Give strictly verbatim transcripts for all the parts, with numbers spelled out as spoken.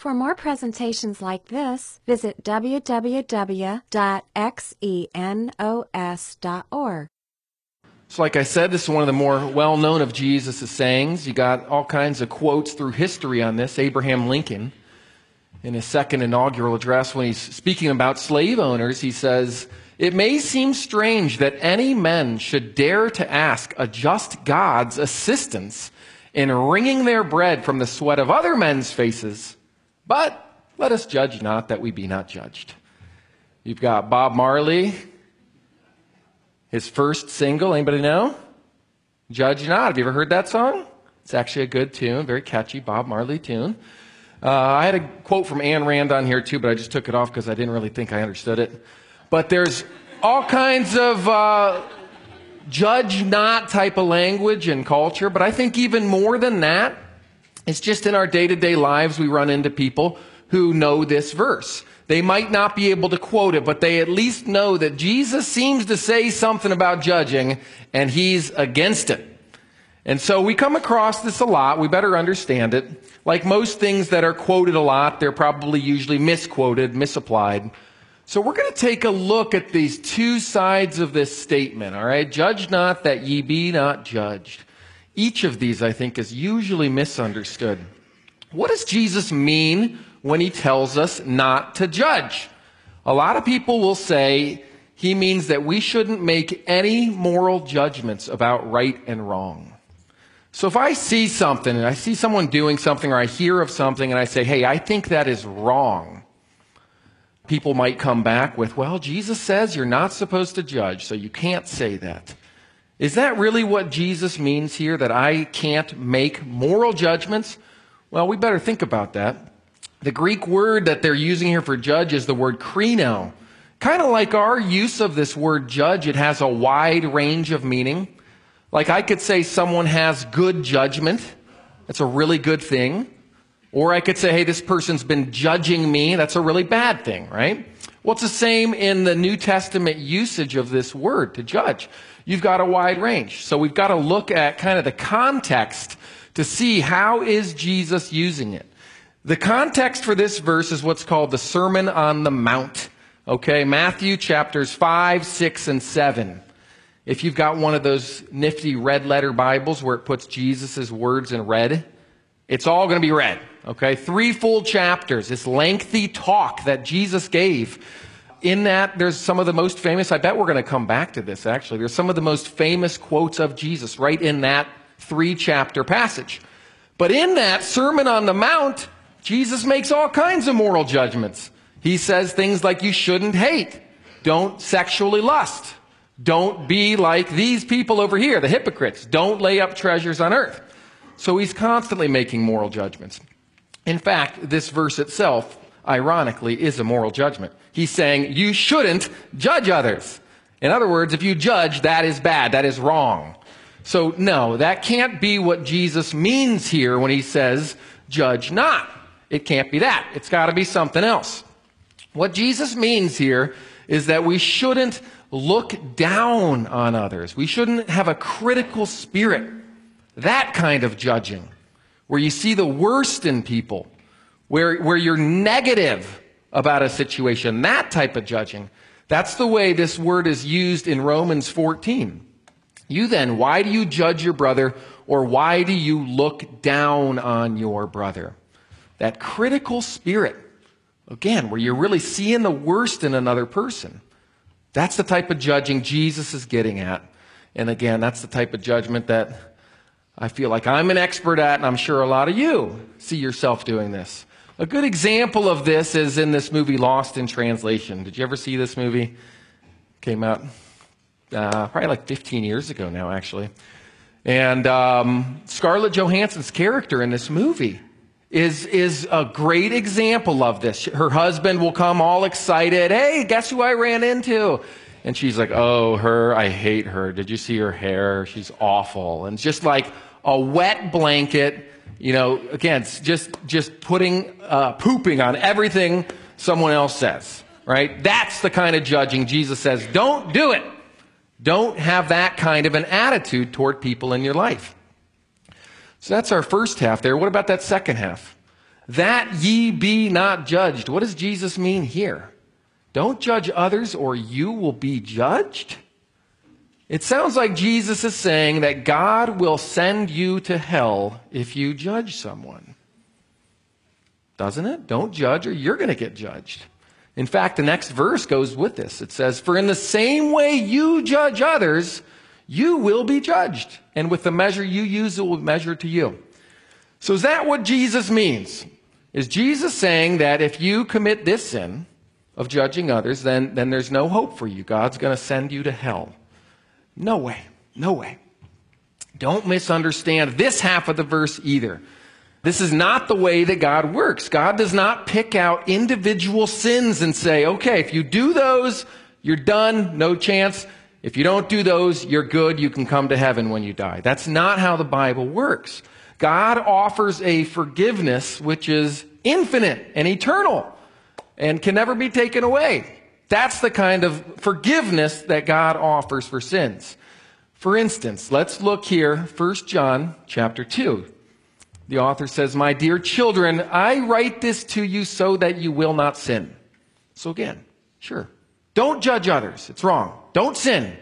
For more presentations like this, visit w w w dot xenos dot org. So like I said, this is one of the more well-known of Jesus' sayings. You got all kinds of quotes through history on this. Abraham Lincoln, in his second inaugural address, when he's speaking about slave owners, he says, "It may seem strange that any men should dare to ask a just God's assistance in wringing their bread from the sweat of other men's faces, but let us judge not that we be not judged." You've got Bob Marley, his first single, anybody know? Judge Not. Have you ever heard that song? It's actually a good tune, very catchy Bob Marley tune. Uh, I had a quote from Ayn Rand on here too, but I just took it off because I didn't really think I understood it. But there's all kinds of uh, judge not type of language and culture, but I think even more than that, it's just in our day-to-day lives we run into people who know this verse. They might not be able to quote it, but they at least know that Jesus seems to say something about judging, and he's against it. And so we come across this a lot. We better understand it. Like most things that are quoted a lot, they're probably usually misquoted, misapplied. So we're going to take a look at these two sides of this statement, all right? Judge not that ye be not judged. Each of these, I think, is usually misunderstood. What does Jesus mean when he tells us not to judge? A lot of people will say he means that we shouldn't make any moral judgments about right and wrong. So if I see something, and I see someone doing something, or I hear of something, and I say, hey, I think that is wrong, people might come back with, well, Jesus says you're not supposed to judge, so you can't say that. Is that really what Jesus means here, that I can't make moral judgments? Well, we better think about that. The Greek word that they're using here for judge is the word krino. Kind of like our use of this word judge, it has a wide range of meaning. Like I could say someone has good judgment. That's a really good thing. Or I could say, hey, this person's been judging me. That's a really bad thing, right? Well, it's the same in the New Testament usage of this word, to judge. You've got a wide range. So we've got to look at kind of the context to see how is Jesus using it. The context for this verse is what's called the Sermon on the Mount. Okay, Matthew chapters five, six, and seven. If you've got one of those nifty red letter Bibles where it puts Jesus' words in red, it's all going to be red. Okay, three full chapters, this lengthy talk that Jesus gave. In that, there's some of the most famous, I bet we're going to come back to this actually, there's some of the most famous quotes of Jesus right in that three-chapter passage. But in that Sermon on the Mount, Jesus makes all kinds of moral judgments. He says things like you shouldn't hate, don't sexually lust, don't be like these people over here, the hypocrites, don't lay up treasures on earth. So he's constantly making moral judgments. In fact, this verse itself, ironically, is a moral judgment. He's saying you shouldn't judge others. In other words, if you judge, that is bad, that is wrong. So no, that can't be what Jesus means here when he says judge not. It can't be that. It's got to be something else. What Jesus means here is that we shouldn't look down on others. We shouldn't have a critical spirit. That kind of judging, where you see the worst in people, where, where you're negative about a situation, that type of judging. That's the way this word is used in Romans fourteen. You then, why do you judge your brother, or why do you look down on your brother? That critical spirit, again, where you're really seeing the worst in another person. That's the type of judging Jesus is getting at. And again, that's the type of judgment that I feel like I'm an expert at, and I'm sure a lot of you see yourself doing this. A good example of this is in this movie, Lost in Translation. Did you ever see this movie? Came out uh, probably like fifteen years ago now, actually. And um, Scarlett Johansson's character in this movie is, is a great example of this. Her husband will come all excited. Hey, guess who I ran into? And she's like, oh, her, I hate her. Did you see her hair? She's awful. And it's just like a wet blanket, you know, again, it's just, just putting, uh, pooping on everything someone else says, right? That's the kind of judging Jesus says, don't do it. Don't have that kind of an attitude toward people in your life. So that's our first half there. What about that second half? that ye be not judged. What does Jesus mean here? Don't judge others or you will be judged? It sounds like Jesus is saying that God will send you to hell if you judge someone. Doesn't it? Don't judge or you're going to get judged. In fact, the next verse goes with this. It says, for in the same way you judge others, you will be judged. And with the measure you use, it will be measured to you. So is that what Jesus means? Is Jesus saying that if you commit this sin of judging others, then, then there's no hope for you? God's going to send you to hell? No way. No way. Don't misunderstand this half of the verse either. This is not the way that God works. God does not pick out individual sins and say, okay, if you do those, you're done, no chance. If you don't do those, you're good, you can come to heaven when you die. That's not how the Bible works. God offers a forgiveness which is infinite and eternal and can never be taken away. That's the kind of forgiveness that God offers for sins. For instance, let's look here, First John chapter two. The author says, my dear children, I write this to you so that you will not sin. So again, sure, don't judge others. It's wrong. Don't sin.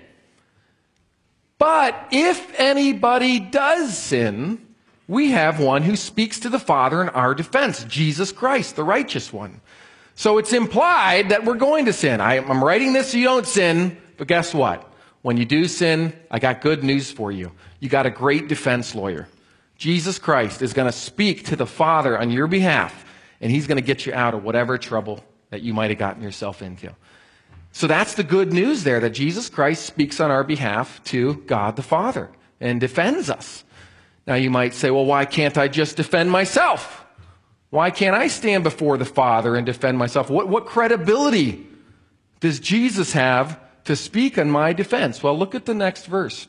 But if anybody does sin, we have one who speaks to the Father in our defense, Jesus Christ, the righteous one. So it's implied that we're going to sin. I, I'm writing this so you don't sin, but guess what? When you do sin, I got good news for you. You got a great defense lawyer. Jesus Christ is going to speak to the Father on your behalf, and he's going to get you out of whatever trouble that you might have gotten yourself into. So that's the good news there, that Jesus Christ speaks on our behalf to God the Father and defends us. Now you might say, well, why can't I just defend myself? Why can't I stand before the Father and defend myself? What, what credibility does Jesus have to speak on my defense? Well, look at the next verse.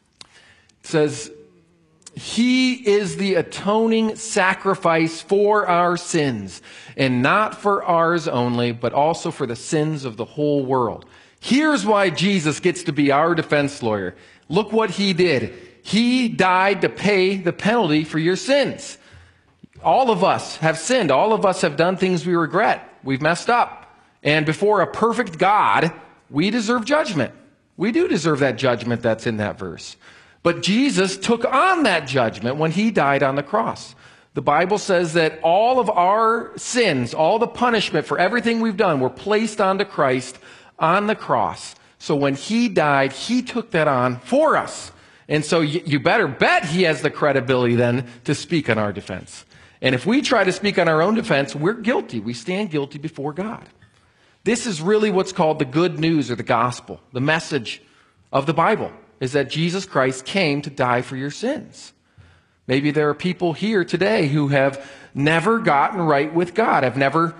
It says, he is the atoning sacrifice for our sins, and not for ours only, but also for the sins of the whole world. Here's why Jesus gets to be our defense lawyer. Look what he did. He died to pay the penalty for your sins. All of us have sinned. All of us have done things we regret. We've messed up. And before a perfect God, we deserve judgment. We do deserve that judgment that's in that verse. But Jesus took on that judgment when he died on the cross. The Bible says that all of our sins, all the punishment for everything we've done, were placed onto Christ on the cross. So when he died, he took that on for us. And so you better bet he has the credibility then to speak on our defense. And if we try to speak on our own defense, we're guilty. We stand guilty before God. This is really what's called the good news or the gospel, the message of the Bible, is that Jesus Christ came to die for your sins. Maybe there are people here today who have never gotten right with God, have never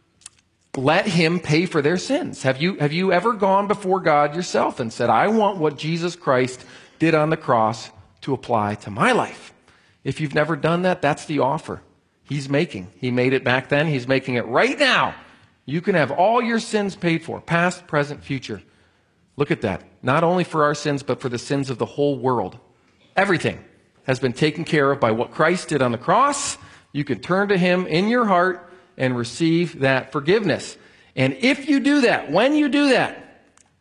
let him pay for their sins. Have you, have you ever gone before God yourself and said, I want what Jesus Christ did on the cross to apply to my life? If you've never done that, that's the offer he's making. He made it back then. He's making it right now. You can have all your sins paid for, past, present, future. Look at that. Not only for our sins, but for the sins of the whole world. Everything has been taken care of by what Christ did on the cross. You can turn to him in your heart and receive that forgiveness. And if you do that, when you do that,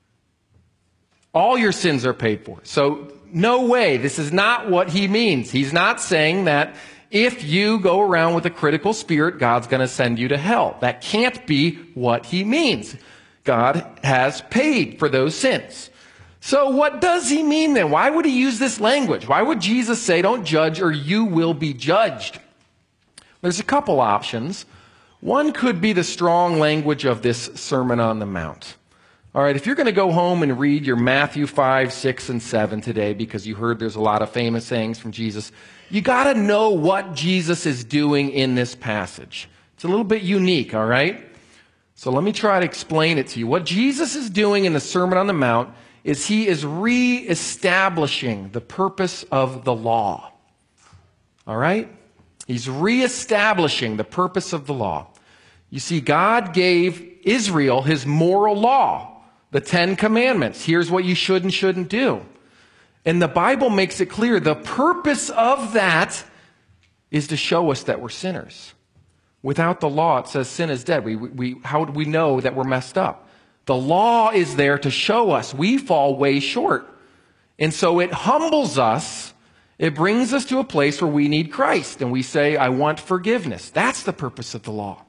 all your sins are paid for. So no way. This is not what he means. He's not saying that if you go around with a critical spirit, God's going to send you to hell. That can't be what he means. God has paid for those sins. So what does he mean then? Why would he use this language? Why would Jesus say, don't judge or you will be judged? There's a couple options. One could be the strong language of this Sermon on the Mount. All right, if you're going to go home and read your Matthew five, six, and seven today, because you heard there's a lot of famous sayings from Jesus, you got to know what Jesus is doing in this passage. It's a little bit unique, all right? So let me try to explain it to you. What Jesus is doing in the Sermon on the Mount is he is reestablishing the purpose of the law. All right? He's reestablishing the purpose of the law. You see, God gave Israel his moral law, the Ten Commandments. Here's what you should and shouldn't do. And the Bible makes it clear the purpose of that is to show us that we're sinners. Without the law, it says sin is dead. We, we, how do we know that we're messed up? The law is there to show us we fall way short. And so it humbles us. It brings us to a place where we need Christ. And we say, I want forgiveness. That's the purpose of the law.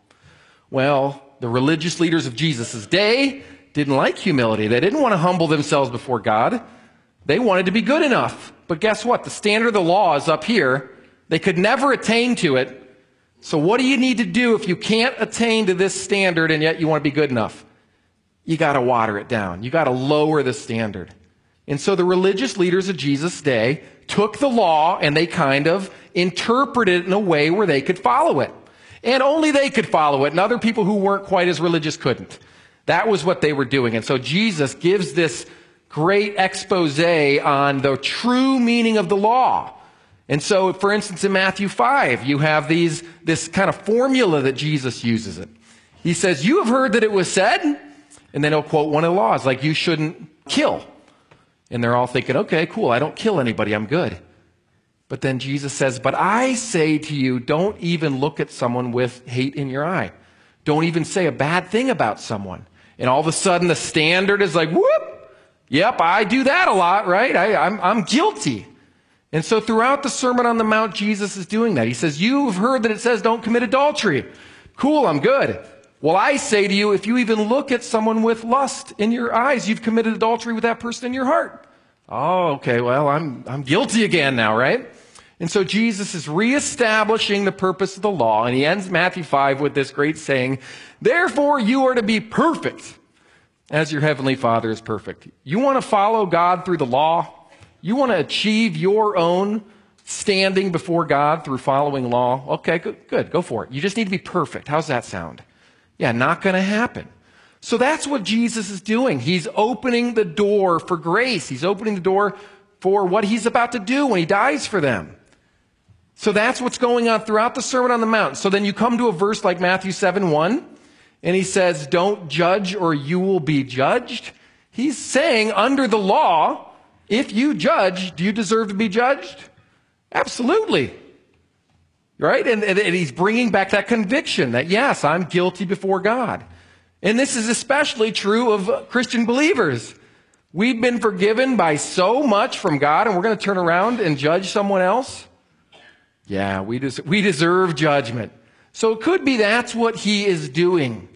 Well, the religious leaders of Jesus' day didn't like humility. They didn't want to humble themselves before God. They wanted to be good enough. But guess what? The standard of the law is up here. They could never attain to it. So what do you need to do if you can't attain to this standard and yet you want to be good enough? You got to water it down. You got to lower the standard. And so the religious leaders of Jesus' day took the law and they kind of interpreted it in a way where they could follow it. And only they could follow it, and other people who weren't quite as religious couldn't. That was what they were doing. And so Jesus gives this great expose on the true meaning of the law. And so, for instance, in Matthew five, you have these this kind of formula that Jesus uses it. He says, you have heard that it was said, and then he'll quote one of the laws, like you shouldn't kill. And they're all thinking, okay, cool, I don't kill anybody, I'm good. But then Jesus says, but I say to you, don't even look at someone with hate in your eye. Don't even say a bad thing about someone. And all of a sudden the standard is like, whoop, yep, I do that a lot, right? I, I'm, I'm guilty. And so throughout the Sermon on the Mount, Jesus is doing that. He says, you've heard that it says don't commit adultery. Cool, I'm good. Well, I say to you, if you even look at someone with lust in your eyes, you've committed adultery with that person in your heart. Oh, okay, well, I'm, I'm guilty again now, right? And so Jesus is reestablishing the purpose of the law, and he ends Matthew five with this great saying, therefore you are to be perfect as your heavenly Father is perfect. You want to follow God through the law? You want to achieve your own standing before God through following law? Okay, good, good, go for it. You just need to be perfect. How's that sound? Yeah, not going to happen. So that's what Jesus is doing. He's opening the door for grace. He's opening the door for what he's about to do when he dies for them. So that's what's going on throughout the Sermon on the Mount. So then you come to a verse like Matthew seven one, and he says, don't judge or you will be judged. He's saying under the law, if you judge, do you deserve to be judged? Absolutely. Right? And, and, and he's bringing back that conviction that, yes, I'm guilty before God. And this is especially true of Christian believers. We've been forgiven by so much from God, and we're going to turn around and judge someone else? Yeah, we, des- we deserve judgment. So it could be that's what he is doing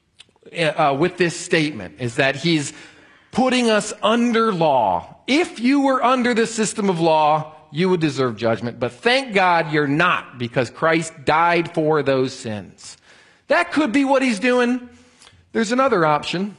uh, with this statement, is that he's putting us under law. If you were under the system of law, you would deserve judgment. But thank God you're not, because Christ died for those sins. That could be what he's doing. There's another option.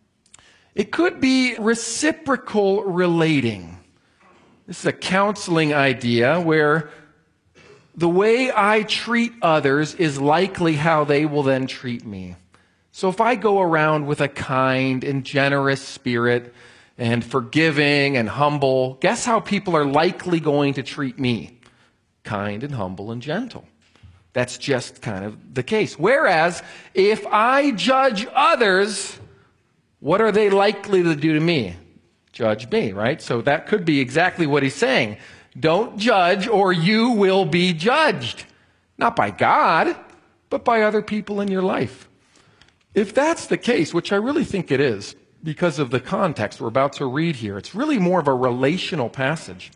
It could be reciprocal relating. This is a counseling idea where the way I treat others is likely how they will then treat me. So if I go around with a kind and generous spirit and forgiving and humble, guess how people are likely going to treat me? Kind and humble and gentle. That's just kind of the case. Whereas, if I judge others, what are they likely to do to me? Judge me, right? So that could be exactly what he's saying. Don't judge or you will be judged. Not by God, but by other people in your life. If that's the case, which I really think it is, because of the context we're about to read here, it's really more of a relational passage.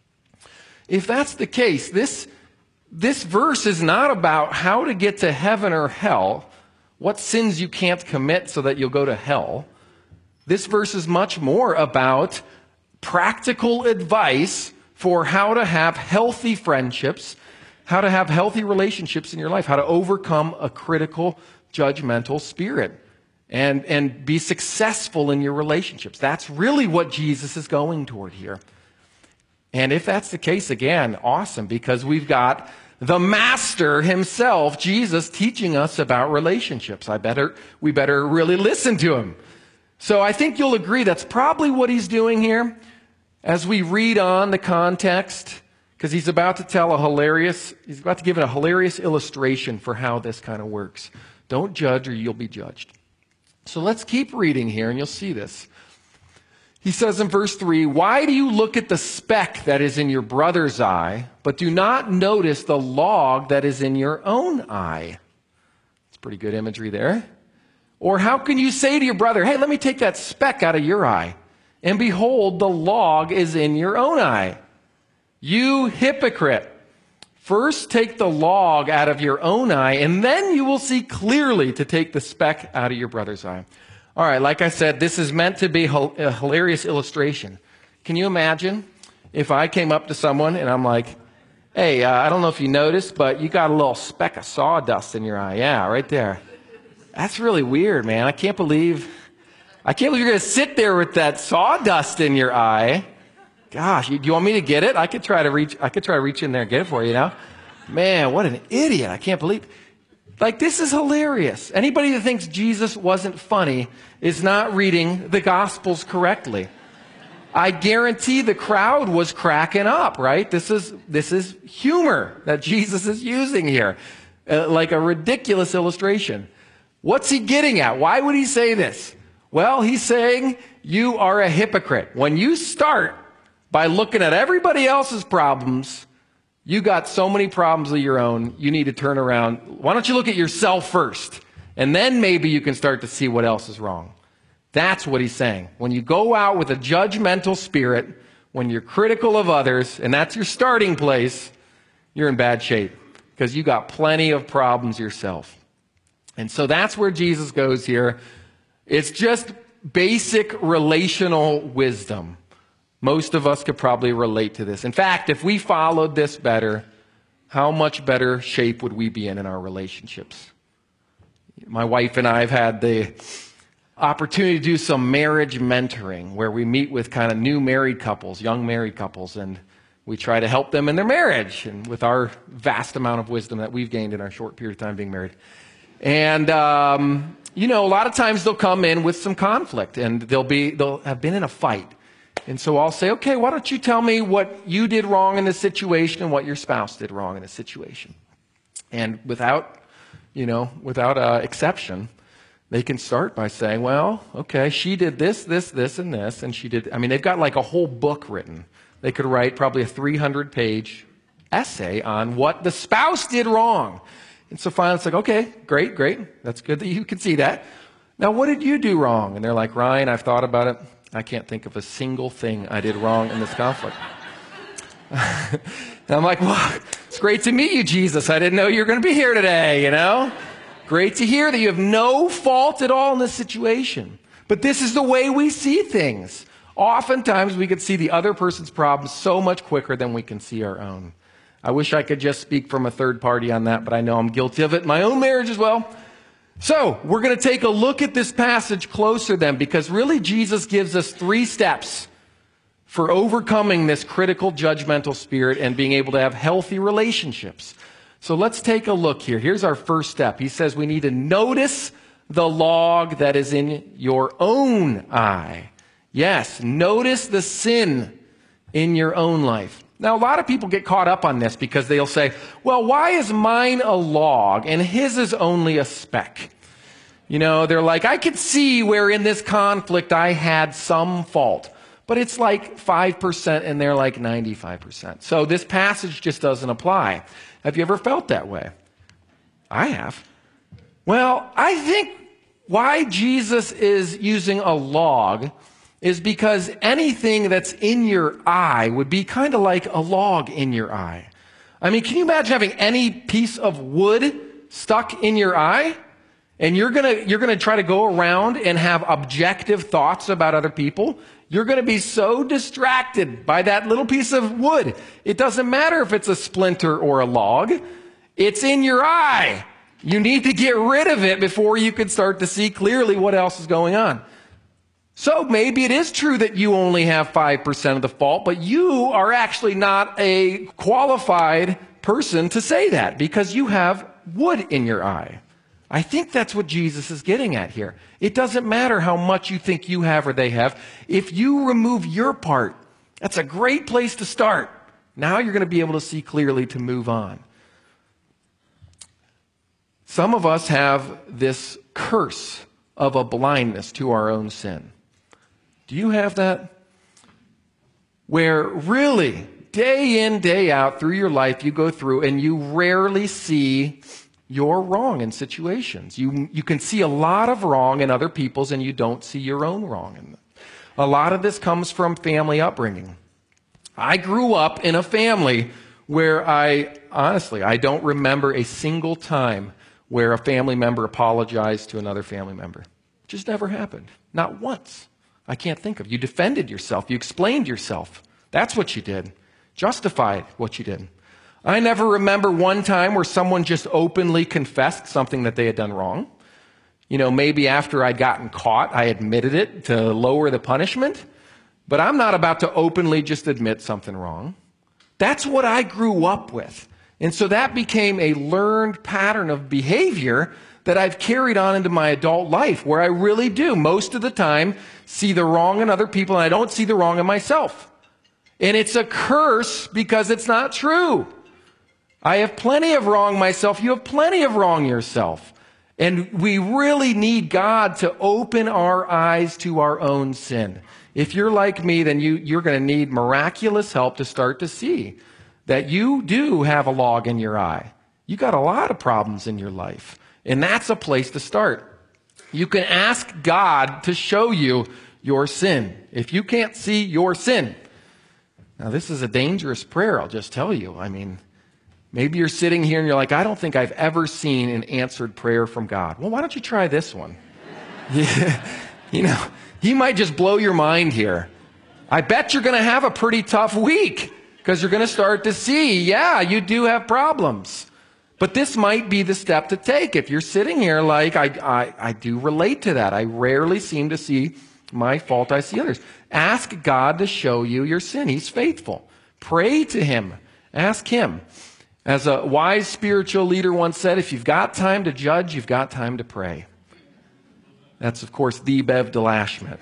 If that's the case, this This verse is not about how to get to heaven or hell, what sins you can't commit so that you'll go to hell. This verse is much more about practical advice for how to have healthy friendships, how to have healthy relationships in your life, how to overcome a critical, judgmental spirit, and, and be successful in your relationships. That's really what Jesus is going toward here. And if that's the case, again, awesome, because we've got the master himself, Jesus, teaching us about relationships. I better, we better really listen to him. So I think you'll agree that's probably what he's doing here as we read on the context, because he's about to tell a hilarious, he's about to give a hilarious illustration for how this kind of works. Don't judge or you'll be judged. So let's keep reading here and you'll see this. He says in verse three, why do you look at the speck that is in your brother's eye, but do not notice the log that is in your own eye? Pretty good imagery there. Or how can you say to your brother, hey, let me take that speck out of your eye, and behold, the log is in your own eye? You hypocrite. First take the log out of your own eye, and then you will see clearly to take the speck out of your brother's eye. All right, like I said, this is meant to be a hilarious illustration. Can you imagine if I came up to someone and I'm like, hey, uh, I don't know if you noticed, but you got a little speck of sawdust in your eye. Yeah, right there. That's really weird, man. I can't believe, I can't believe you're going to sit there with that sawdust in your eye. Gosh, you, do you want me to get it? I could try to reach, I could try to reach in there and get it for you, you know? Man, what an idiot. I can't believe, like, this is hilarious. Anybody that thinks Jesus wasn't funny is not reading the Gospels correctly. I guarantee the crowd was cracking up, right? This is, this is humor that Jesus is using here, uh, like a ridiculous illustration. What's he getting at? Why would he say this? Well, he's saying you are a hypocrite. When you start by looking at everybody else's problems, you got so many problems of your own, you need to turn around. Why don't you look at yourself first? And then maybe you can start to see what else is wrong. That's what he's saying. When you go out with a judgmental spirit, when you're critical of others, and that's your starting place, you're in bad shape because you got plenty of problems yourself. And so that's where Jesus goes here. It's just basic relational wisdom. Most of us could probably relate to this. In fact, if we followed this better, how much better shape would we be in in our relationships? My wife and I have had the opportunity to do some marriage mentoring where we meet with kind of new married couples, young married couples, and we try to help them in their marriage and with our vast amount of wisdom that we've gained in our short period of time being married. And, um, you know, a lot of times they'll come in with some conflict and they'll be, they'll have been in a fight. And so I'll say, okay, why don't you tell me what you did wrong in this situation and what your spouse did wrong in this situation? And without, you know, without uh, exception, they can start by saying, well, okay, she did this, this, this, and this, and she did, I mean, they've got like a whole book written. They could write probably a three hundred page essay on what the spouse did wrong. And so finally it's like, okay, great, great. That's good that you can see that. Now, what did you do wrong? And they're like, Ryan, I've thought about it. I can't think of a single thing I did wrong in this conflict. And I'm like, well, it's great to meet you, Jesus. I didn't know you were going to be here today, you know? Great to hear that you have no fault at all in this situation. But this is the way we see things. Oftentimes, we could see the other person's problems so much quicker than we can see our own. I wish I could just speak from a third party on that, but I know I'm guilty of it in my own marriage as well. So, we're going to take a look at this passage closer then, because really Jesus gives us three steps for overcoming this critical, judgmental spirit and being able to have healthy relationships. So let's take a look here. Here's our first step. He says we need to notice the log that is in your own eye. Yes, notice the sin in your own life. Now, a lot of people get caught up on this because they'll say, well, why is mine a log and his is only a speck? You know, they're like, I could see where in this conflict I had some fault, but it's like five percent and they're like ninety-five percent. So this passage just doesn't apply. Have you ever felt that way? I have. Well, I think why Jesus is using a log is because anything that's in your eye would be kind of like a log in your eye. I mean, can you imagine having any piece of wood stuck in your eye? And you're gonna, you're gonna try to go around and have objective thoughts about other people. You're gonna be so distracted by that little piece of wood. It doesn't matter if it's a splinter or a log. It's in your eye. You need to get rid of it before you can start to see clearly what else is going on. So maybe it is true that you only have five percent of the fault, but you are actually not a qualified person to say that because you have wood in your eye. I think that's what Jesus is getting at here. It doesn't matter how much you think you have or they have. If you remove your part, that's a great place to start. Now you're going to be able to see clearly to move on. Some of us have this curse of a blindness to our own sin. Do you have that? Where really, day in, day out, through your life, you go through and you rarely see you're wrong in situations. You, you can see a lot of wrong in other people's and you don't see your own wrong in them. A lot of this comes from family upbringing. I grew up in a family where I, honestly, I don't remember a single time where a family member apologized to another family member. It just never happened. Not once. I can't think of. You defended yourself. You explained yourself. That's what you did. Justified what you did. I never remember one time where someone just openly confessed something that they had done wrong. You know, maybe after I'd gotten caught, I admitted it to lower the punishment. But I'm not about to openly just admit something wrong. That's what I grew up with. And so that became a learned pattern of behavior that I've carried on into my adult life, where I really do, most of the time, see the wrong in other people, and I don't see the wrong in myself. And it's a curse because it's not true. I have plenty of wrong myself. You have plenty of wrong yourself. And we really need God to open our eyes to our own sin. If you're like me, then you, you're going to need miraculous help to start to see that you do have a log in your eye. You got a lot of problems in your life. And that's a place to start. You can ask God to show you your sin. If you can't see your sin. Now, this is a dangerous prayer, I'll just tell you. I mean, maybe you're sitting here and you're like, I don't think I've ever seen an answered prayer from God. Well, why don't you try this one? Yeah, you know, He might just blow your mind here. I bet you're going to have a pretty tough week because you're going to start to see, yeah, you do have problems. But this might be the step to take. If you're sitting here like, I, I, I do relate to that. I rarely seem to see my fault. I see others. Ask God to show you your sin. He's faithful. Pray to Him. Ask Him. As a wise spiritual leader once said, if you've got time to judge, you've got time to pray. That's, of course, the Bev Delashman,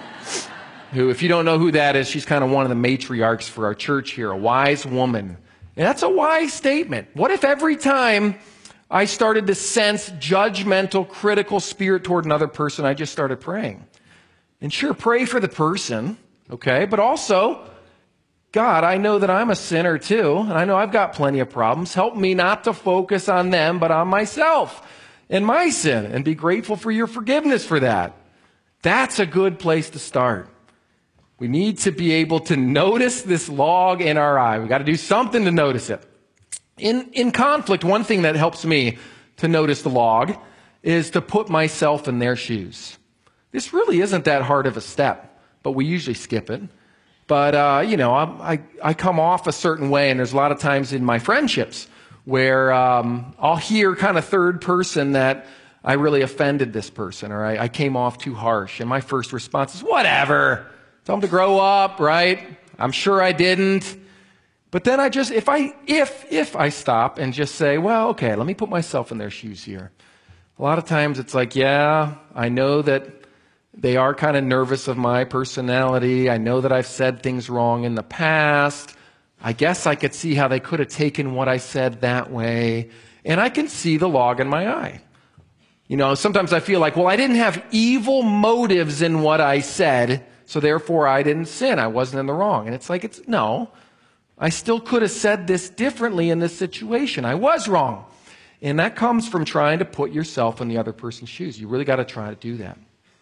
who, if you don't know who that is, she's kind of one of the matriarchs for our church here, a wise woman. And that's a wise statement. What if every time I started to sense judgmental, critical spirit toward another person, I just started praying? And sure, pray for the person, okay? But also, God, I know that I'm a sinner too, and I know I've got plenty of problems. Help me not to focus on them, but on myself and my sin, and be grateful for your forgiveness for that. That's a good place to start. We need to be able to notice this log in our eye. We've got to do something to notice it. In, in conflict, one thing that helps me to notice the log is to put myself in their shoes. This really isn't that hard of a step, but we usually skip it. But, uh, you know, I, I, I come off a certain way, and there's a lot of times in my friendships where um, I'll hear kind of third person that I really offended this person, or I, I came off too harsh. And my first response is, whatever. Tell them to grow up, right? I'm sure I didn't. But then I just, if I, if, if I stop and just say, well, okay, let me put myself in their shoes here. A lot of times it's like, yeah, I know that they are kind of nervous of my personality. I know that I've said things wrong in the past. I guess I could see how they could have taken what I said that way. And I can see the log in my eye. You know, sometimes I feel like, well, I didn't have evil motives in what I said, so therefore I didn't sin. I wasn't in the wrong. And it's like, it's no. I still could have said this differently in this situation. I was wrong. And that comes from trying to put yourself in the other person's shoes. You really got to try to do that.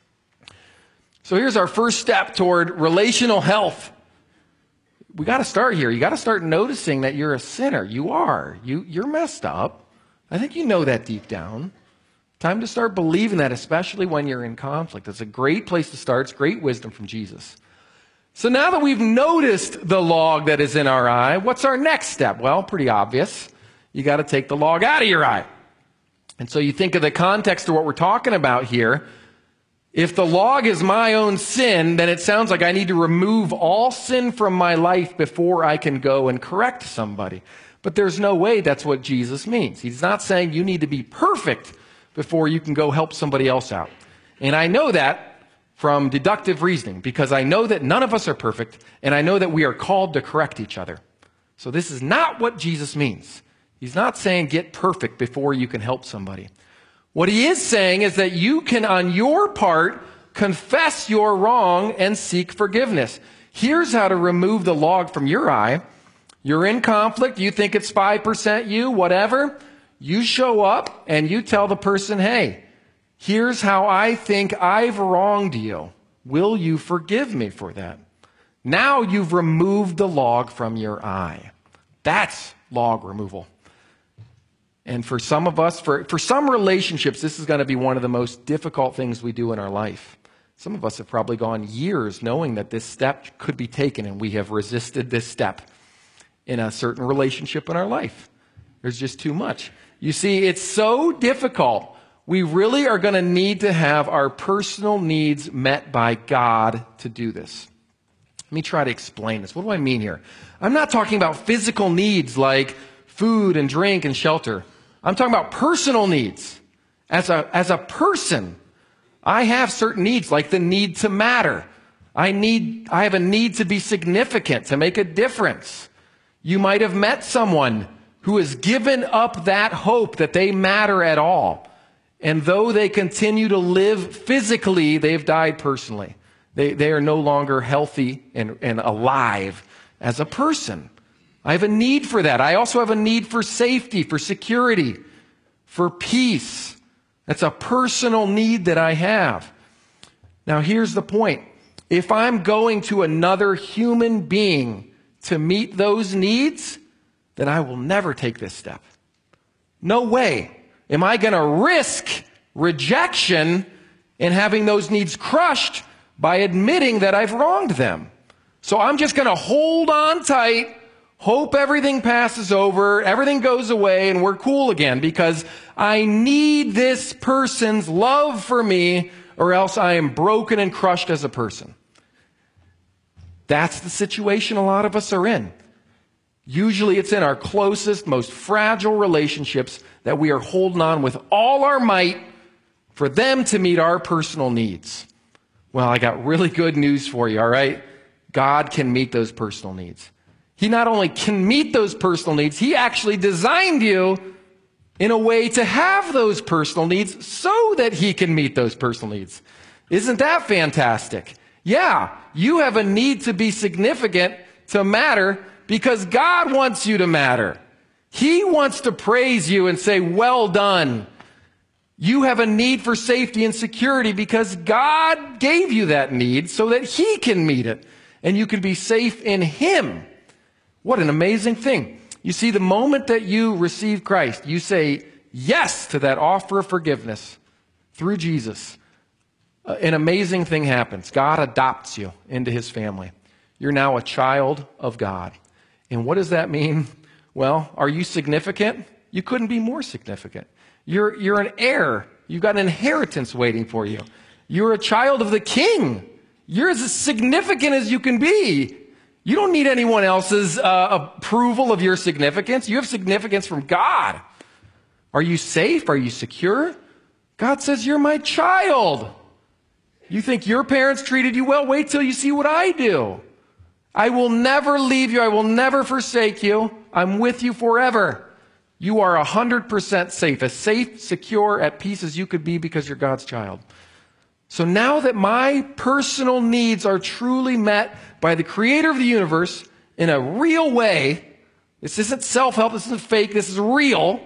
So here's our first step toward relational health. We got to start here. You got to start noticing that you're a sinner. You are. You, you're messed up. I think you know that deep down. Time to start believing that, especially when you're in conflict. It's a great place to start. It's great wisdom from Jesus. So now that we've noticed the log that is in our eye, what's our next step? Well, pretty obvious. You got to take the log out of your eye. And so you think of the context of what we're talking about here. If the log is my own sin, then it sounds like I need to remove all sin from my life before I can go and correct somebody. But there's no way that's what Jesus means. He's not saying you need to be perfect before you can go help somebody else out. And I know that from deductive reasoning, because I know that none of us are perfect, and I know that we are called to correct each other. So this is not what Jesus means. He's not saying get perfect before you can help somebody. What he is saying is that you can, on your part, confess your wrong and seek forgiveness. Here's how to remove the log from your eye. You're in conflict. You think it's five percent you, whatever. you show up and you tell the person, hey, here's how I think I've wronged you. Will you forgive me for that? Now you've removed the log from your eye. That's log removal. And for some of us, for, for some relationships, this is going to be one of the most difficult things we do in our life. Some of us have probably gone years knowing that this step could be taken, and we have resisted this step in a certain relationship in our life. There's just too much. You see, it's so difficult. We really are going to need to have our personal needs met by God to do this. Let me try to explain this. What do I mean here? I'm not talking about physical needs like food and drink and shelter. I'm talking about personal needs. As a, as a person, I have certain needs, like the need to matter. I need, I have a need to be significant, to make a difference. You might have met someone who has given up that hope that they matter at all. And though they continue to live physically, they've died personally. They, they are no longer healthy and, and alive as a person. I have a need for that. I also have a need for safety, for security, for peace. That's a personal need that I have. Now, here's the point. If I'm going to another human being to meet those needs, then I will never take this step. No way am I going to risk rejection and having those needs crushed by admitting that I've wronged them. So I'm just going to hold on tight, hope everything passes over, everything goes away, and we're cool again, because I need this person's love for me, or else I am broken and crushed as a person. That's the situation a lot of us are in. Usually it's in our closest, most fragile relationships that we are holding on with all our might for them to meet our personal needs. Well, I got really good news for you, all right? God can meet those personal needs. He not only can meet those personal needs, He actually designed you in a way to have those personal needs so that He can meet those personal needs. Isn't that fantastic? Yeah, you have a need to be significant, to matter, because God wants you to matter. He wants to praise you and say, well done. You have a need for safety and security because God gave you that need so that He can meet it. And you can be safe in Him. What an amazing thing. You see, the moment that you receive Christ, you say yes to that offer of forgiveness through Jesus. Uh, an amazing thing happens. God adopts you into His family. You're now a child of God. And what does that mean? Well, are you significant? You couldn't be more significant. You're, you're an heir. You've got an inheritance waiting for you. You're a child of the King. You're as significant as you can be. You don't need anyone else's uh, approval of your significance. You have significance from God. Are you safe? Are you secure? God says, you're my child. You think your parents treated you well? Wait till you see what I do. I will never leave you. I will never forsake you. I'm with you forever. You are one hundred percent safe, as safe, secure, at peace as you could be because you're God's child. So now that my personal needs are truly met by the Creator of the universe in a real way, this isn't self-help, this isn't fake, this is real.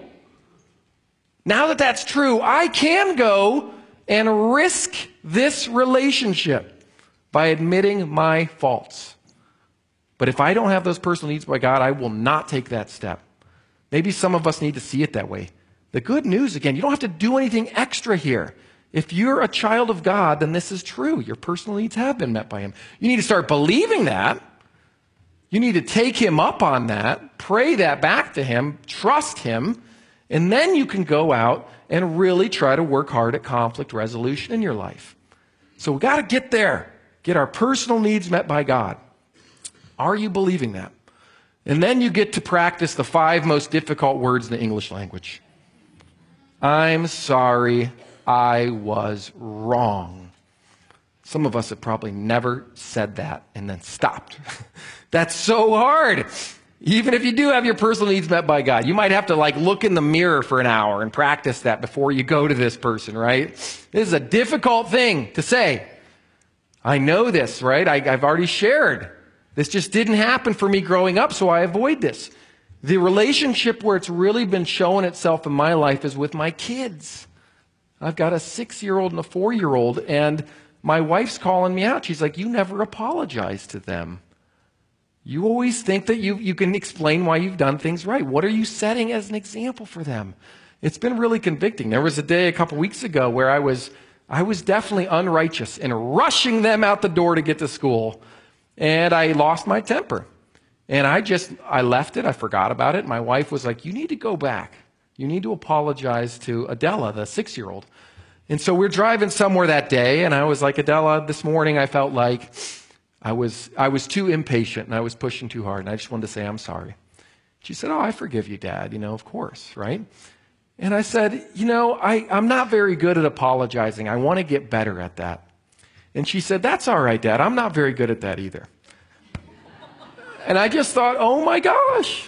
Now that that's true, I can go and risk this relationship by admitting my faults. But if I don't have those personal needs by God, I will not take that step. Maybe some of us need to see it that way. The good news, again, you don't have to do anything extra here. If you're a child of God, then this is true. Your personal needs have been met by Him. You need to start believing that. You need to take Him up on that, pray that back to Him, trust Him, and then you can go out and really try to work hard at conflict resolution in your life. So we've got to get there, get our personal needs met by God. Are you believing that? And then you get to practice the five most difficult words in the English language. I'm sorry, I was wrong. Some of us have probably never said that and then stopped. That's so hard. Even if you do have your personal needs met by God, you might have to like look in the mirror for an hour and practice that before you go to this person, right? This is a difficult thing to say. I know this, right? I, I've already shared. This just didn't happen for me growing up, so I avoid this. The relationship where it's really been showing itself in my life is with my kids. I've got a six-year-old and a four-year-old, and my wife's calling me out. She's like, you never apologize to them. You always think that you, you can explain why you've done things right. What are you setting as an example for them? It's been really convicting. There was a day a couple weeks ago where I was, I was definitely unrighteous in rushing them out the door to get to school, and I lost my temper. And I just, I left it. I forgot about it. My wife was like, you need to go back. You need to apologize to Adela, the six-year-old. And so we're driving somewhere that day, and I was like, Adela, this morning I felt like I was I was too impatient, and I was pushing too hard, and I just wanted to say I'm sorry. She said, oh, I forgive you, Dad, you know, of course, right? And I said, you know, I, I'm not very good at apologizing. I want to get better at that. And she said, that's all right, Dad. I'm not very good at that either. And I just thought, oh my gosh.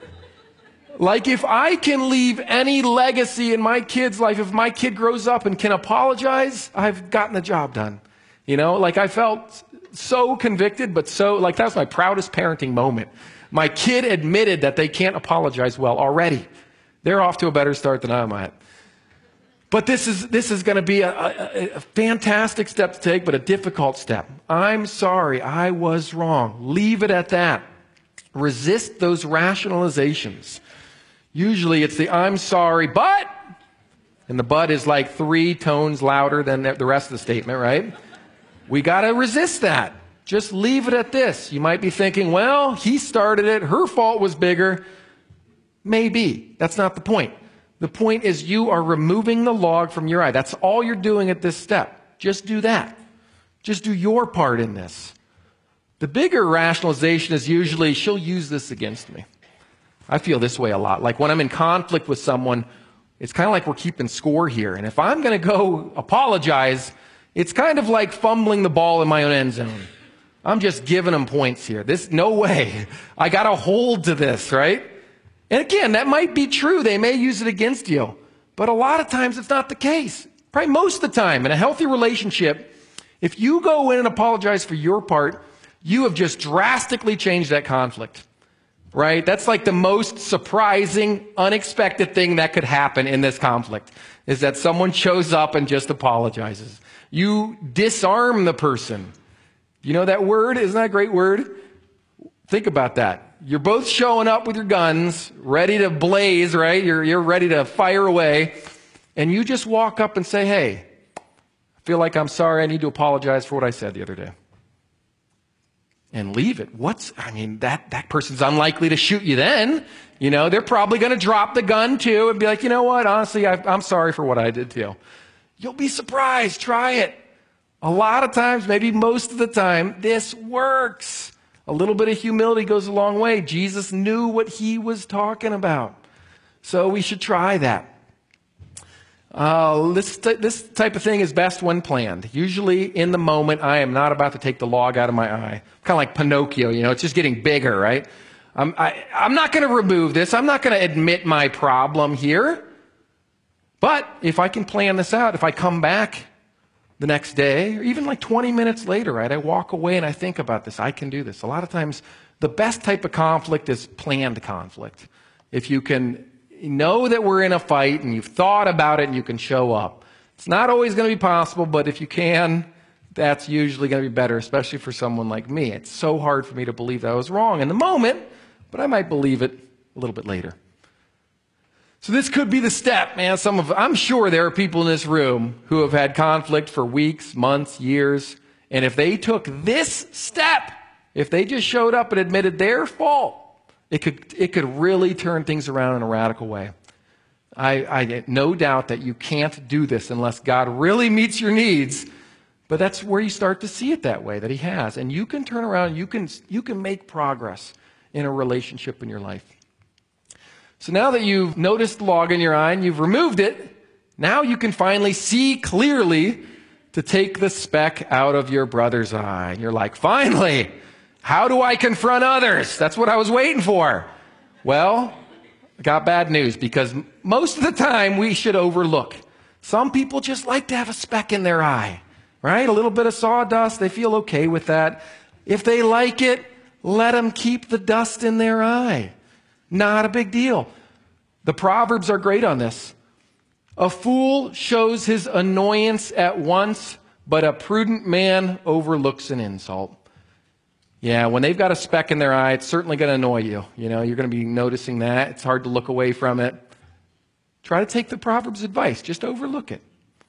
Like, if I can leave any legacy in my kid's life, if my kid grows up and can apologize, I've gotten the job done. You know, like I felt so convicted, but so, like, that was my proudest parenting moment. My kid admitted that they can't apologize well already. They're off to a better start than I'm at. But this is, this is going to be a, a, a fantastic step to take, but a difficult step. I'm sorry, I was wrong. Leave it at that. Resist those rationalizations. Usually it's the I'm sorry, but, and the but is like three tones louder than the rest of the statement, right? We got to resist that. Just leave it at this. You might be thinking, well, he started it. Her fault was bigger. Maybe. That's not the point. The point is you are removing the log from your eye. That's all you're doing at this step. Just do that. Just do your part in this. The bigger rationalization is usually, she'll use this against me. I feel this way a lot. Like when I'm in conflict with someone, it's kind of like we're keeping score here. And if I'm going to go apologize, it's kind of like fumbling the ball in my own end zone. I'm just giving them points here. This, no way. I got to hold to this, right? And again, that might be true. They may use it against you. But a lot of times it's not the case. Probably most of the time in a healthy relationship, if you go in and apologize for your part, you have just drastically changed that conflict. Right? That's like the most surprising, unexpected thing that could happen in this conflict, is that someone shows up and just apologizes. You disarm the person. You know that word? Isn't that a great word? Think about that. You're both showing up with your guns, ready to blaze, right? You're, you're ready to fire away. And you just walk up and say, hey, I feel like I'm sorry. I need to apologize for what I said the other day. And leave it. What's, I mean, that, that person's unlikely to shoot you then. You know, they're probably going to drop the gun too and be like, you know what, honestly, I, I'm sorry for what I did to you. You'll be surprised. Try it. A lot of times, maybe most of the time, this works. A little bit of humility goes a long way. Jesus knew what he was talking about. So we should try that. Uh, this, this type of thing is best when planned. Usually in the moment, I am not about to take the log out of my eye. Kind of like Pinocchio, you know, it's just getting bigger, right? Um, I, I'm not going to remove this. I'm not going to admit my problem here. But if I can plan this out, if I come back the next day, or even like twenty minutes later, right, I walk away and I think about this, I can do this. A lot of times, the best type of conflict is planned conflict. If you can know that we're in a fight and you've thought about it and you can show up. It's not always going to be possible, but if you can, that's usually going to be better, especially for someone like me. It's so hard for me to believe that I was wrong in the moment, but I might believe it a little bit later. So this could be the step, man. Some of, I'm sure there are people in this room who have had conflict for weeks, months, years, and if they took this step, if they just showed up and admitted their fault, It could, it could really turn things around in a radical way. I, I no doubt that you can't do this unless God really meets your needs, but that's where you start to see it that way, that he has. And you can turn around, you can, you can make progress in a relationship in your life. So now that you've noticed the log in your eye and you've removed it, now you can finally see clearly to take the speck out of your brother's eye. And you're like, finally! How do I confront others? That's what I was waiting for. Well, I got bad news, because most of the time we should overlook. Some people just like to have a speck in their eye, right? A little bit of sawdust. They feel okay with that. If they like it, let them keep the dust in their eye. Not a big deal. The Proverbs are great on this. A fool shows his annoyance at once, but a prudent man overlooks an insult. Yeah, when they've got a speck in their eye, it's certainly going to annoy you. You know, you're going to be noticing that. It's hard to look away from it. Try to take the Proverbs' advice. Just overlook it.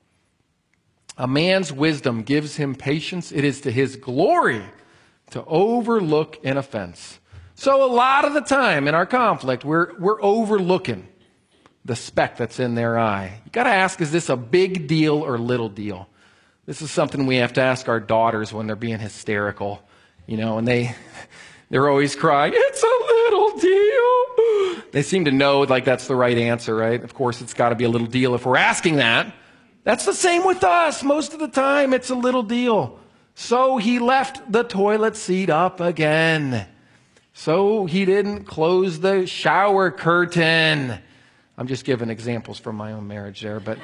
A man's wisdom gives him patience. It is to his glory to overlook an offense. So a lot of the time in our conflict, we're, we're overlooking the speck that's in their eye. You got to ask, is this a big deal or little deal? This is something we have to ask our daughters when they're being hysterical. You know, and they, they're always crying, it's a little deal. They seem to know like that's the right answer, right? Of course, it's got to be a little deal if we're asking that. That's the same with us. Most of the time, it's a little deal. So he left the toilet seat up again. So he didn't close the shower curtain. I'm just giving examples from my own marriage there, but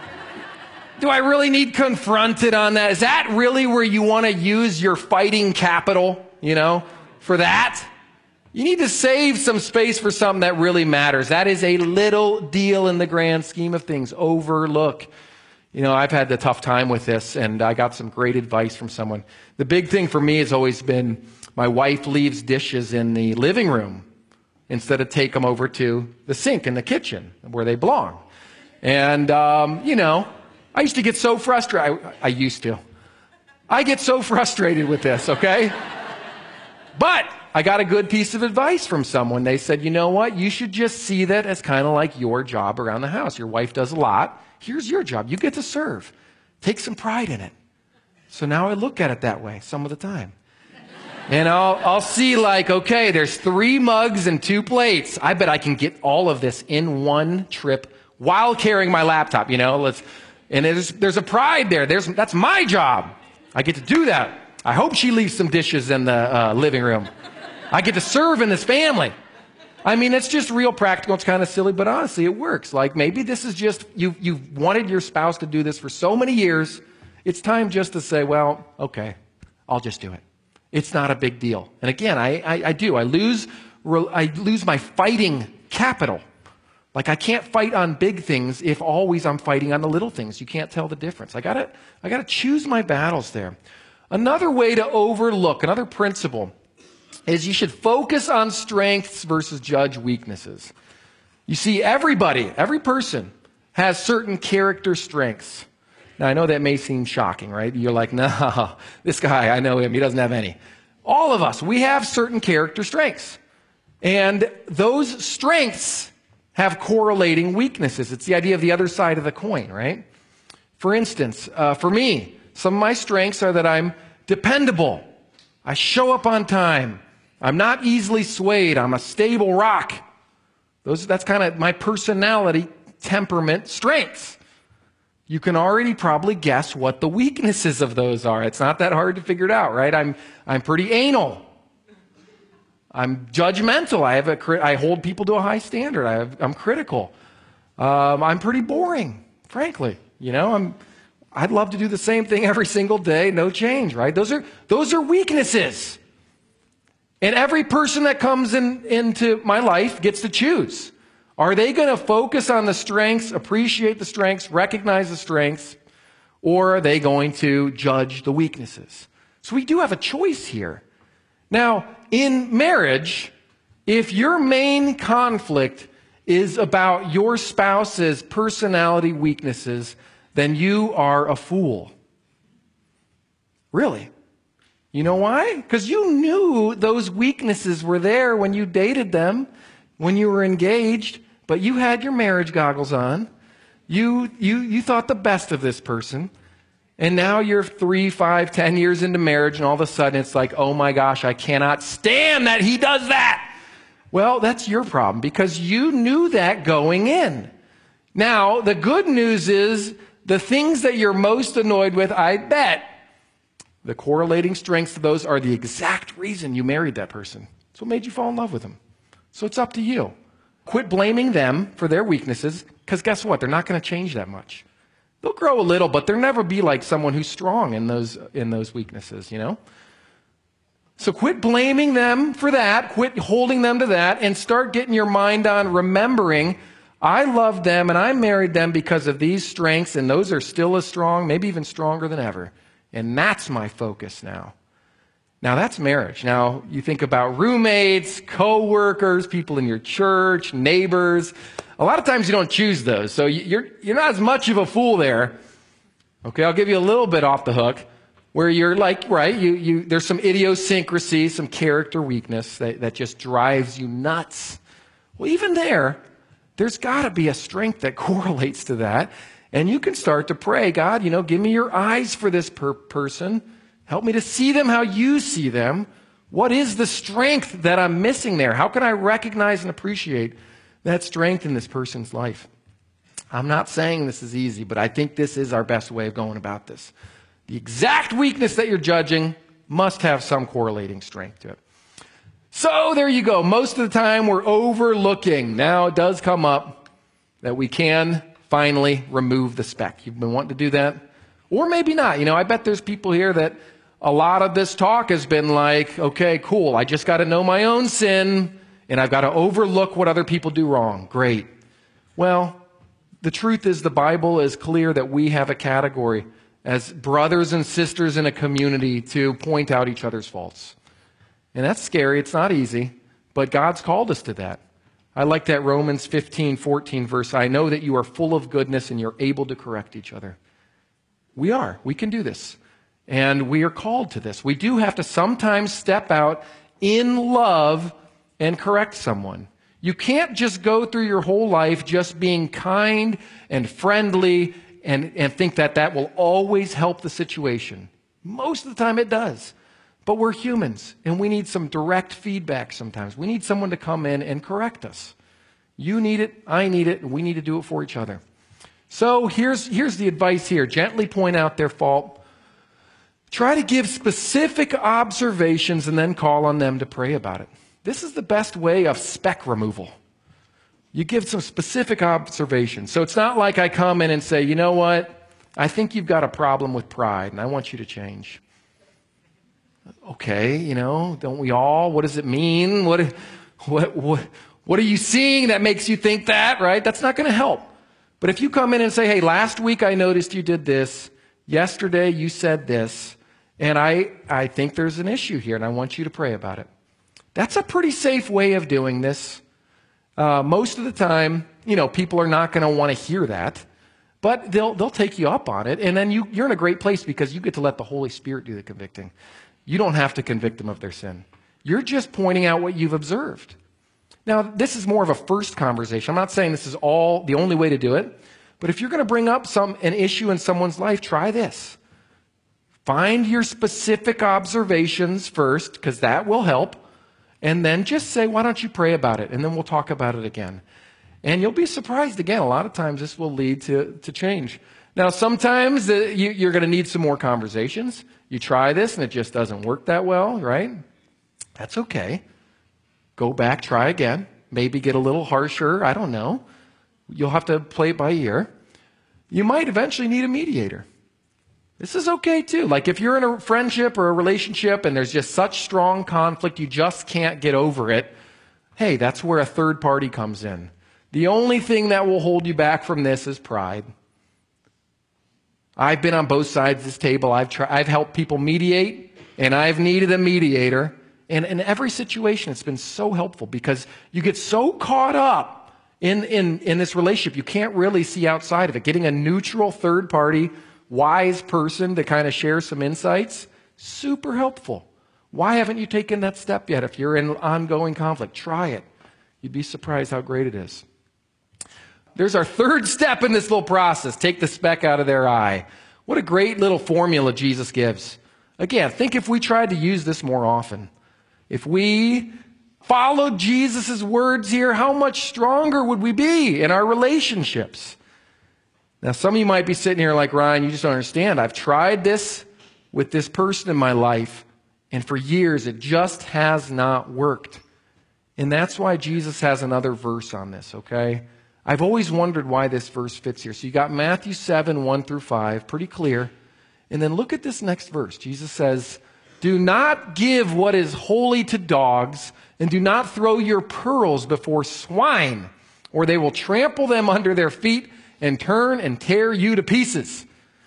do I really need confronted on that? Is that really where you want to use your fighting capital, you know, for that? You need to save some space for something that really matters. That is a little deal in the grand scheme of things. Overlook. You know, I've had a tough time with this, and I got some great advice from someone. The big thing for me has always been my wife leaves dishes in the living room instead of take them over to the sink in the kitchen where they belong. And, um, you know, I used to get so frustrated. I, I used to. I get so frustrated with this, okay? But I got a good piece of advice from someone. They said, you know what? You should just see that as kind of like your job around the house. Your wife does a lot. Here's your job. You get to serve. Take some pride in it. So now I look at it that way some of the time. And I'll, I'll see like, okay, there's three mugs and two plates. I bet I can get all of this in one trip while carrying my laptop, you know? Let's... And there's, there's a pride there. There's, that's my job. I get to do that. I hope she leaves some dishes in the uh, living room. I get to serve in this family. I mean, it's just real practical. It's kind of silly, but honestly, it works. Like maybe this is just, you, you've wanted your spouse to do this for so many years. It's time just to say, well, okay, I'll just do it. It's not a big deal. And again, I, I, I do. I lose, I lose my fighting capital. Like I can't fight on big things if always I'm fighting on the little things. You can't tell the difference. I gotta, I gotta choose my battles there. Another way to overlook, another principle, is you should focus on strengths versus judge weaknesses. You see, everybody, every person has certain character strengths. Now, I know that may seem shocking, right? You're like, no, this guy, I know him, he doesn't have any. All of us, we have certain character strengths. And those strengths have correlating weaknesses. It's the idea of the other side of the coin, right? For instance, uh, for me, some of my strengths are that I'm dependable. I show up on time. I'm not easily swayed. I'm a stable rock. Those, that's kind of my personality, temperament, strengths. You can already probably guess what the weaknesses of those are. It's not that hard to figure it out, right? I'm, I'm pretty anal. I'm judgmental. I have a, I hold people to a high standard. I have, I'm critical. Um, I'm pretty boring, frankly. You know, I'm, I'd love to do the same thing every single day, no change, right? Those are, those are weaknesses. And every person that comes in, into my life gets to choose. Are they going to focus on the strengths, appreciate the strengths, recognize the strengths, or are they going to judge the weaknesses? So we do have a choice here. Now, in marriage, if your main conflict is about your spouse's personality weaknesses, then you are a fool. Really? You know why? Because you knew those weaknesses were there when you dated them, when you were engaged, but you had your marriage goggles on. You, you, you thought the best of this person. And now you're three, five, ten years into marriage, and all of a sudden it's like, oh my gosh, I cannot stand that he does that. Well, that's your problem, because you knew that going in. Now, the good news is, the things that you're most annoyed with, I bet, the correlating strengths of those are the exact reason you married that person. It's what made you fall in love with them. So it's up to you. Quit blaming them for their weaknesses, because guess what? They're not going to change that much. They'll grow a little, but they'll never be like someone who's strong in those, in those weaknesses, you know? So quit blaming them for that, quit holding them to that, and start getting your mind on remembering, I love them and I married them because of these strengths, and those are still as strong, maybe even stronger than ever. And that's my focus now. Now that's marriage. Now you think about roommates, co-workers, people in your church, neighbors. A lot of times you don't choose those, so you're, you're not as much of a fool there. Okay, I'll give you a little bit off the hook. Where you're like, right, you, you, there's some idiosyncrasy, some character weakness that, that just drives you nuts. Well, even there, there's got to be a strength that correlates to that. And you can start to pray, God, you know, give me your eyes for this per- person. Help me to see them how you see them. What is the strength that I'm missing there? How can I recognize and appreciate that strength in this person's life? I'm not saying this is easy, but I think this is our best way of going about this. The exact weakness that you're judging must have some correlating strength to it. So there you go. Most of the time we're overlooking. Now it does come up that we can finally remove the speck. You've been wanting to do that? Or maybe not. You know, I bet there's people here that a lot of this talk has been like, okay, cool. I just got to know my own sin and I've got to overlook what other people do wrong. Great. Well, the truth is the Bible is clear that we have a category as brothers and sisters in a community to point out each other's faults. And that's scary. It's not easy, but God's called us to that. I like that Romans fifteen fourteen verse. I know that you are full of goodness and you're able to correct each other. We are. We can do this. And we are called to this. We do have to sometimes step out in love and correct someone. You can't just go through your whole life just being kind and friendly And, and think that that will always help the situation. Most of the time it does. But we're humans, and we need some direct feedback sometimes. We need someone to come in and correct us. You need it, I need it, and we need to do it for each other. So here's, here's the advice here. Gently point out their fault. Try to give specific observations and then call on them to pray about it. This is the best way of speck removal. You give some specific observations. So it's not like I come in and say, you know what, I think you've got a problem with pride and I want you to change. Okay, you know, don't we all? What does it mean? What, what, what, what are you seeing that makes you think that, right? That's not going to help. But if you come in and say, hey, last week I noticed you did this. Yesterday you said this. And I, I think there's an issue here and I want you to pray about it. That's a pretty safe way of doing this. Uh, most of the time, you know, people are not going to want to hear that, but they'll they'll take you up on it, and then you, you're in a great place because you get to let the Holy Spirit do the convicting. You don't have to convict them of their sin. You're just pointing out what you've observed. Now, this is more of a first conversation. I'm not saying this is all the only way to do it, but if you're going to bring up some an issue in someone's life, try this. Find your specific observations first, because that will help. And then just say, why don't you pray about it? And then we'll talk about it again. And you'll be surprised again. A lot of times this will lead to, to change. Now, sometimes uh, you, you're going to need some more conversations. You try this and it just doesn't work that well, right? That's okay. Go back, try again. Maybe get a little harsher. I don't know. You'll have to play it by ear. You might eventually need a mediator. This is okay too. Like if you're in a friendship or a relationship and there's just such strong conflict, you just can't get over it. Hey, that's where a third party comes in. The only thing that will hold you back from this is pride. I've been on both sides of this table. I've tried, I've helped people mediate, and I've needed a mediator. And in every situation, it's been so helpful because you get so caught up in, in, in this relationship, you can't really see outside of it. Getting a neutral third party, wise person to kind of share some insights, super helpful. Why haven't you taken that step yet? If you're in ongoing conflict, try it. You'd be surprised how great it is. There's our third step in this little process. Take the speck out of their eye. What a great little formula Jesus gives. Again, think if we tried to use this more often. If we followed Jesus' words here, how much stronger would we be in our relationships? Now, some of you might be sitting here like, Ryan, you just don't understand. I've tried this with this person in my life, and for years it just has not worked. And that's why Jesus has another verse on this, okay? I've always wondered why this verse fits here. So you got Matthew seven, one through five, pretty clear. And then look at this next verse. Jesus says, Do not give what is holy to dogs, and do not throw your pearls before swine, or they will trample them under their feet and turn and tear you to pieces.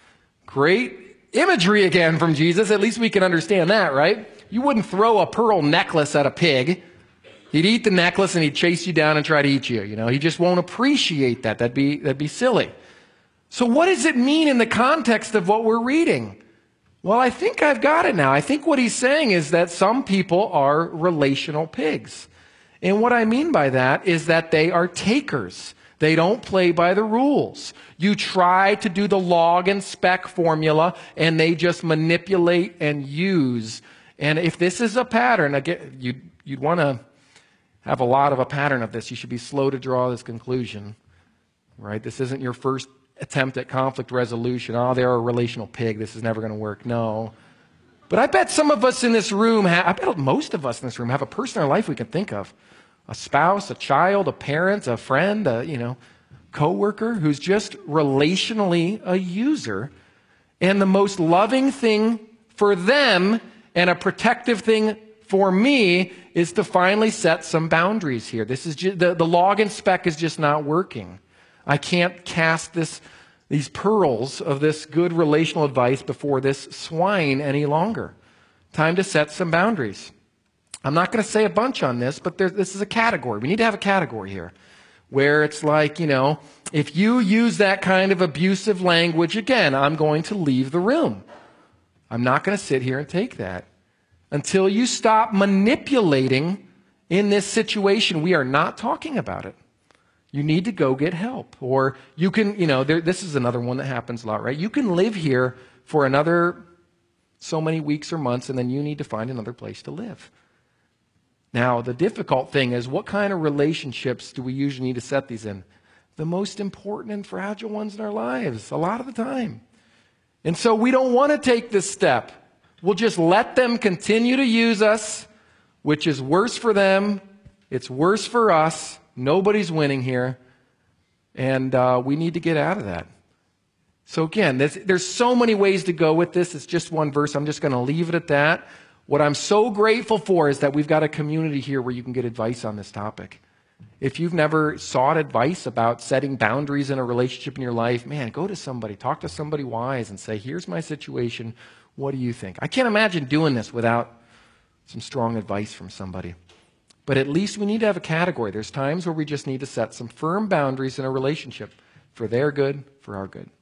Great imagery again from Jesus. At least we can understand that, right? You wouldn't throw a pearl necklace at a pig. He'd eat the necklace and he'd chase you down and try to eat you. You know, he just won't appreciate that. That'd be, that'd be silly. So what does it mean in the context of what we're reading? Well, I think I've got it now. I think what he's saying is that some people are relational pigs. And what I mean by that is that they are takers. They don't play by the rules. You try to do the log and spec formula, and they just manipulate and use. And if this is a pattern, again, you'd, you'd want to have a lot of a pattern of this. You should be slow to draw this conclusion, right? This isn't your first attempt at conflict resolution. Oh, they're a relational pig. This is never going to work. No. But I bet some of us in this room, have, I bet most of us in this room have a person in our life we can think of. A spouse, a child, a parent, a friend, a, you know, coworker who's just relationally a user. And the most loving thing for them and a protective thing for me is to finally set some boundaries here. This is just, the, the log and spec is just not working. I can't cast this, these pearls of this good relational advice before this swine any longer. Time to set some boundaries. I'm not going to say a bunch on this, but there, this is a category. We need to have a category here where it's like, you know, if you use that kind of abusive language again, I'm going to leave the room. I'm not going to sit here and take that. Until you stop manipulating in this situation, we are not talking about it. You need to go get help. Or you can, you know, there, this is another one that happens a lot, right? You can live here for another so many weeks or months, and then you need to find another place to live. Now, the difficult thing is, what kind of relationships do we usually need to set these in? The most important and fragile ones in our lives, a lot of the time. And so we don't want to take this step. We'll just let them continue to use us, which is worse for them. It's worse for us. Nobody's winning here. And uh, we need to get out of that. So again, there's, there's so many ways to go with this. It's just one verse. I'm just going to leave it at that. What I'm so grateful for is that we've got a community here where you can get advice on this topic. If you've never sought advice about setting boundaries in a relationship in your life, man, go to somebody, talk to somebody wise and say, here's my situation. What do you think? I can't imagine doing this without some strong advice from somebody. But at least we need to have a category. There's times where we just need to set some firm boundaries in a relationship for their good, for our good.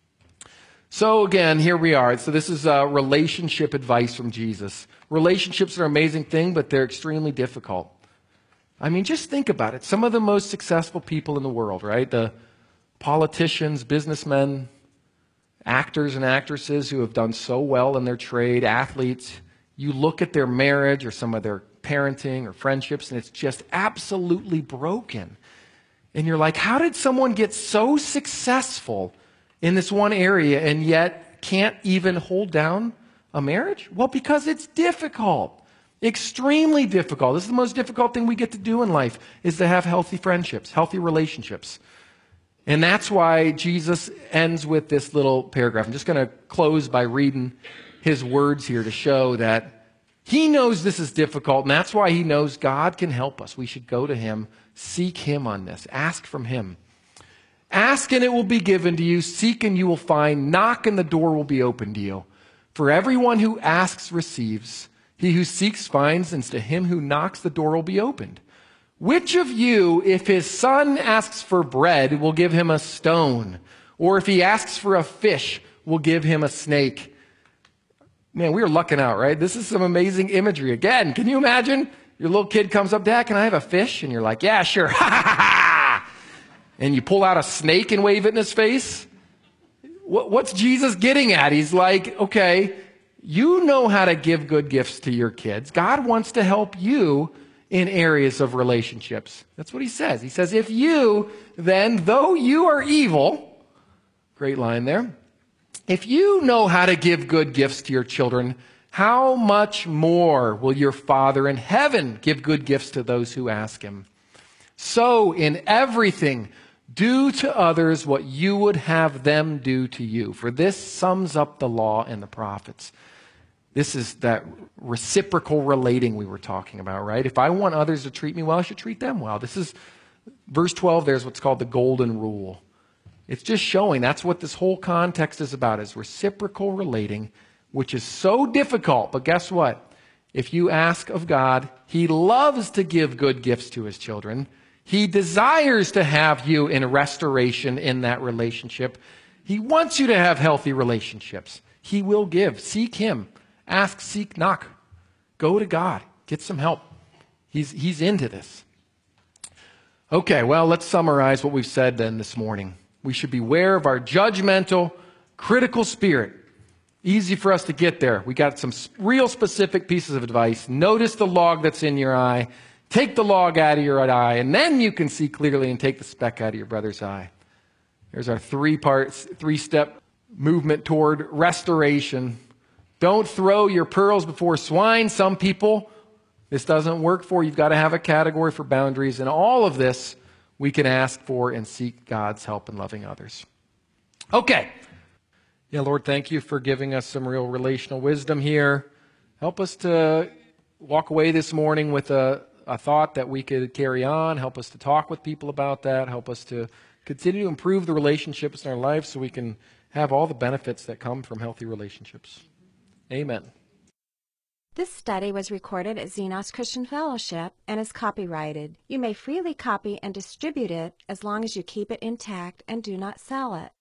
So again, here we are. So this is uh, relationship advice from Jesus. Relationships are an amazing thing, but they're extremely difficult. I mean, just think about it. Some of the most successful people in the world, right? The politicians, businessmen, actors and actresses who have done so well in their trade, athletes, you look at their marriage or some of their parenting or friendships, and it's just absolutely broken. And you're like, how did someone get so successful in this one area and yet can't even hold down a marriage? Well, because it's difficult. Extremely difficult. This is the most difficult thing we get to do in life, is to have healthy friendships, healthy relationships. And that's why Jesus ends with this little paragraph. I'm just going to close by reading his words here to show that he knows this is difficult, and that's why he knows God can help us. We should go to him, seek him on this, ask from him. Ask and it will be given to you, seek and you will find, knock and the door will be opened to you. For everyone who asks receives, he who seeks finds, and to him who knocks the door will be opened. Which of you, if his son asks for bread, will give him a stone? Or if he asks for a fish, will give him a snake? Man, we are lucking out, right? This is some amazing imagery. Again, can you imagine? Your little kid comes up, Dad, can I have a fish? And you're like, yeah, sure. And you pull out a snake and wave it in his face? What's Jesus getting at? He's like, okay, you know how to give good gifts to your kids. God wants to help you in areas of relationships. That's what he says. He says, if you, then, though you are evil, great line there, if you know how to give good gifts to your children, how much more will your Father in heaven give good gifts to those who ask him? So in everything, do to others what you would have them do to you. For this sums up the law and the prophets. This is that reciprocal relating we were talking about, right? If I want others to treat me well, I should treat them well. This is verse twelve. There's what's called the golden rule. It's just showing that's what this whole context is about, is reciprocal relating, which is so difficult. But guess what? If you ask of God, He loves to give good gifts to His children. He desires to have you in restoration in that relationship. He wants you to have healthy relationships. He will give. Seek Him. Ask, seek, knock. Go to God. Get some help. He's, he's into this. Okay, well, let's summarize what we've said then this morning. We should beware of our judgmental, critical spirit. Easy for us to get there. We got some real specific pieces of advice. Notice the log that's in your eye. Take the log out of your eye, and then you can see clearly and take the speck out of your brother's eye. There's our three parts, three-step movement toward restoration. Don't throw your pearls before swine. Some people, this doesn't work for. You've got to have a category for boundaries. And all of this we can ask for and seek God's help in loving others. Okay. Yeah, Lord, thank you for giving us some real relational wisdom here. Help us to walk away this morning with a, a thought that we could carry on. Help us to talk with people about that. Help us to continue to improve the relationships in our life so we can have all the benefits that come from healthy relationships. Amen. This study was recorded at Xenos Christian Fellowship and is copyrighted. You may freely copy and distribute it as long as you keep it intact and do not sell it.